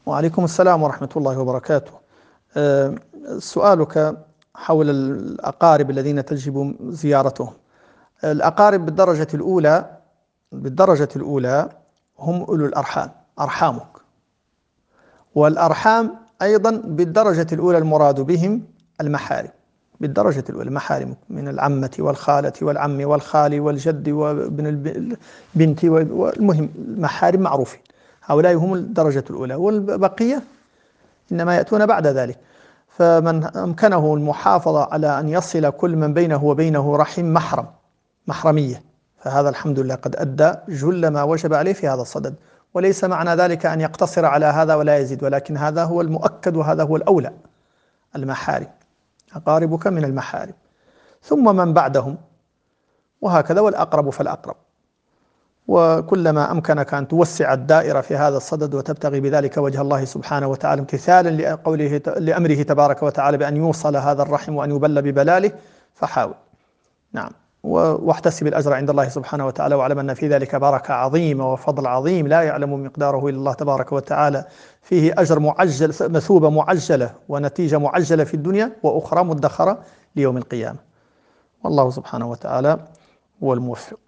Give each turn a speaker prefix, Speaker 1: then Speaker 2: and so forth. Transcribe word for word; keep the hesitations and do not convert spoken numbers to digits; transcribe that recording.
Speaker 1: وعليكم السلام ورحمة الله وبركاته. أه، سؤالك حول الأقارب الذين تجب زيارتهم. الأقارب بالدرجة الأولى بالدرجة الأولى هم أولو الأرحام، أرحامك. والأرحام أيضا بالدرجة الأولى المراد بهم المحارم، بالدرجة الأولى محارمك من العمة والخالة والعم والخال والجد وابن البنت، والمهم المحارم معروفين، هؤلاء هم الدرجة الأولى، والبقية إنما يأتون بعد ذلك. فمن أمكنه المحافظة على أن يصل كل من بينه وبينه رحم محرم محرمية، فهذا الحمد لله قد أدى جل ما وجب عليه في هذا الصدد. وليس معنى ذلك أن يقتصر على هذا ولا يزيد، ولكن هذا هو المؤكد وهذا هو الأولى. المحارم، أقاربك من المحارم، ثم من بعدهم، وهكذا، والأقرب فالأقرب. وكلما أمكنك أن توسع الدائرة في هذا الصدد وتبتغي بذلك وجه الله سبحانه وتعالى، امتثالا لقوله لأمره تبارك وتعالى بأن يوصل هذا الرحم وأن يبل ببلاله، فحاول. نعم، واحتسب الأجر عند الله سبحانه وتعالى، واعلم أن في ذلك بركة عظيمة وفضل عظيم لا يعلم مقداره إلا الله تبارك وتعالى. فيه أجر معجل، مثوبة معجلة ونتيجة معجلة في الدنيا، وأخرى مدخرة ليوم القيامة. والله سبحانه وتعالى هو الموفق.